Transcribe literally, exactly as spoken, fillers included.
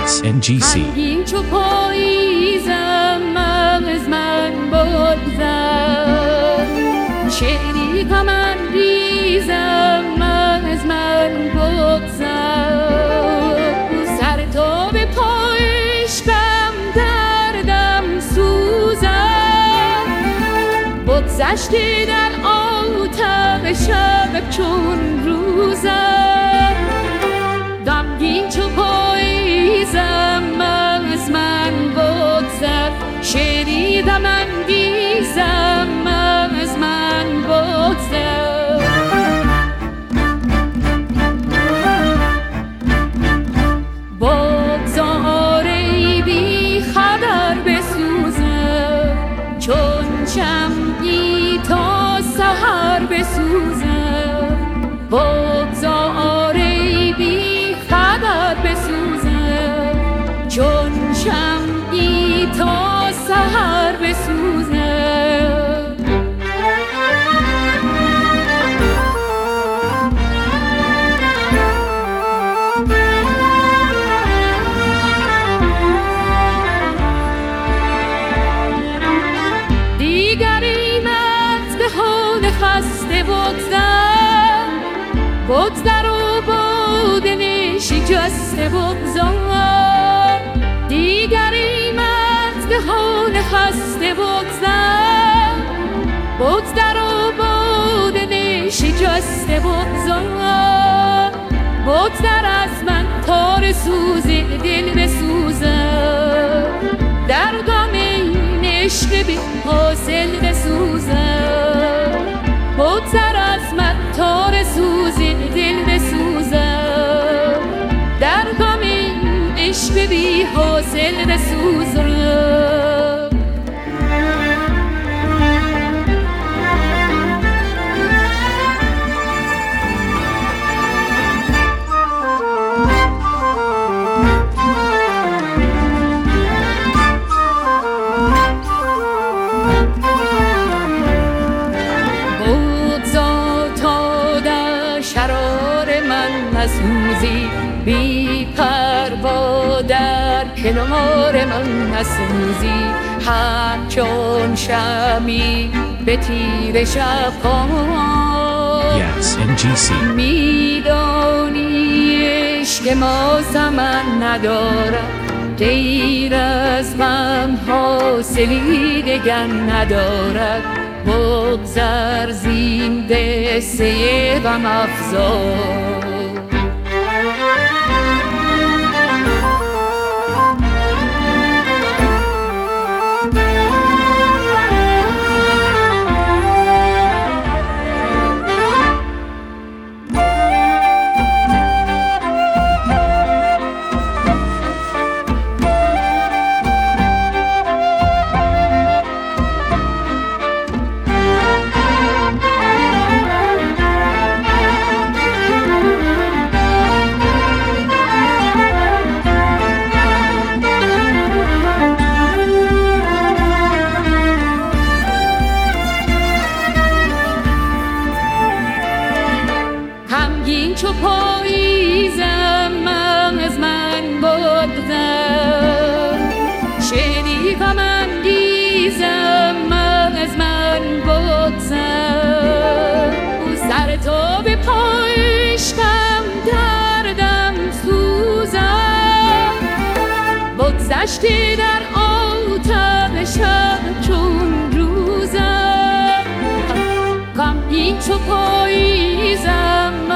Yes, N G C. غمگین چو پاییزم از من بگذر، شعری غم انگیزم از من بگذر. سر تا به پایشم دردم سوزم، بگذشتی در آتش شب چون روزم. غمگین چو پاییزم از من بگذر، شعری غم انگیزم از من بگذر. بگذار ای بی خبر بسوزم، چون شمعی تا سحر بسوزم. بگذار ای بی خبر بسوزم، چون شمعی تا سحر بسوزم. دیگری مرد به حال خسته بگذر، بگذر و باده شکسته بگذار. دیگری مرد به حال خسته بگذر، بگذر و باده شکسته بگذار. بگذر از من تار سوز دل بسوزم، در غم این عشق بی حاصل بسوزم. بگذر از من تار سوز دل بسوزم، در غم این عشق بی حاصل بسوزم. نسوزی بی پروا در کنار من نسوزی، همچون شمی به تیر شب‌ها. Yes, N G C. میدانی عشق ما ثمن ندارد، غیر از غم حاصلی دگر ندارد. بگذر زین قصه غم افزا. غمگین چو پاییزم از من بگذر، شعری غم انگیزم از من بگذر. سر تا به پایشم دردم سوزم، بگذشتی در آتش شب چون روزم. غمگین چو پاییزم